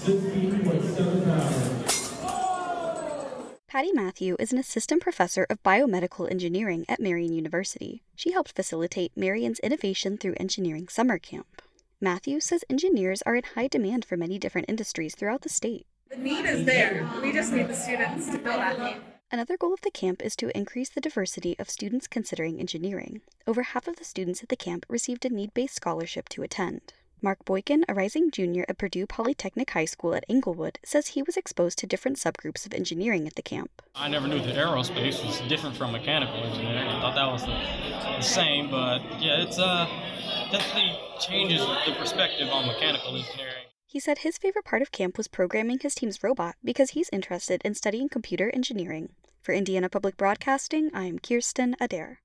16.7 pounds. Patty Matthew is an assistant professor of biomedical engineering at Marian University. She helped facilitate Marian's Innovation Through Engineering summer camp. Matthew says engineers are in high demand for many different industries throughout the state. The need is there. We just need the students to fill that need. Another goal of the camp is to increase the diversity of students considering engineering. Over half of the students at the camp received a need-based scholarship to attend. Mark Boykin, a rising junior at Purdue Polytechnic High School at Englewood, says he was exposed to different subgroups of engineering at the camp. I never knew that aerospace was different from mechanical engineering. I thought that was the same, but yeah, it's definitely changes the perspective on mechanical engineering. He said his favorite part of camp was programming his team's robot because he's interested in studying computer engineering. For Indiana Public Broadcasting, I'm Kirsten Adair.